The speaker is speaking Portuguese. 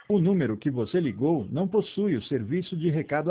O número que você ligou não possui o serviço de recado